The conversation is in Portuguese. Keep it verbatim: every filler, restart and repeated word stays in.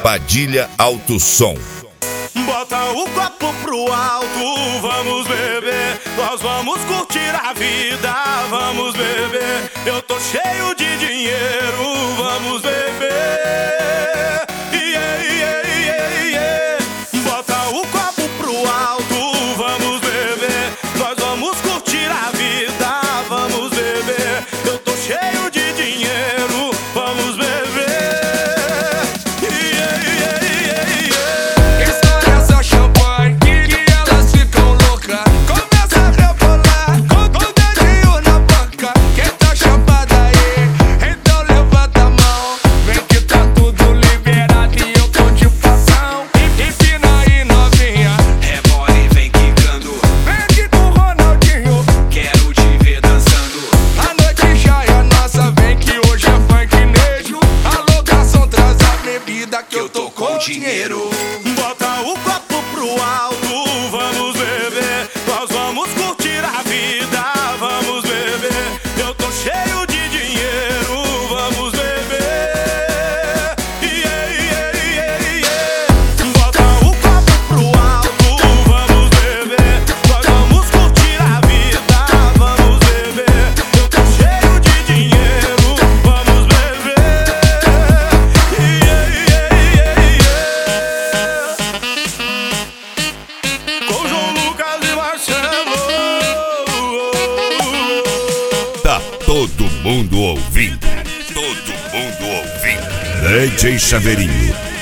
Padilha Alto Som. Bota o copo pro alto, vamos beber. Nós vamos curtir a vida, vamos beber. Eu tô cheio de dinheiro, vamos beber. Yeah, yeah, yeah, yeah. Bota o copo pro alto, vamos beber. Nós vamos curtir a vida, vamos beber. Eu tô cheio de dinheiro, vamos beber. Que eu tô com dinheiro. Bota o copo pro alto, vamos beber. Nós vamos curtir a vida, vamos beber. Eu tô cheio de dinheiro, vamos beber. Yeah, yeah, yeah, yeah. Bota o copo pro alto, vamos beber. Nós vamos curtir a vida, vamos beber. Eu tô cheio de dinheiro, vamos beber. Yeah, yeah. Tá todo mundo ouvindo, todo mundo ouvindo. D J Chaveirinho.